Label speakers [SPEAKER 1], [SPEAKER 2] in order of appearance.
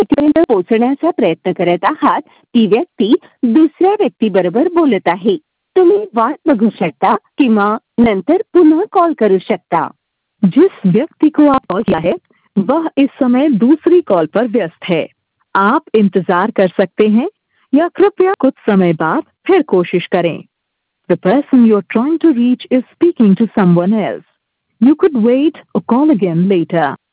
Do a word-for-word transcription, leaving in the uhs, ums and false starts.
[SPEAKER 1] व्यक्तीपर्यंत पोहोचण्याचा प्रयत्न करत आहात, ती व्यक्ती दुसऱ्या व्यक्तीबरोबर बोलत आहे. तुम्ही वाट बघू शकता किंवा नंतर पुन्हा कॉल करू शकता.
[SPEAKER 2] जिस व्यक्ति को आप कॉल किया है वह इस समय दूसरी कॉल पर व्यस्त है. आप इंतजार कर सकते हैं या कृपया कुछ समय बाद फिर कोशिश करें. The person you're trying to reach is speaking to someone else. You could wait or call again later.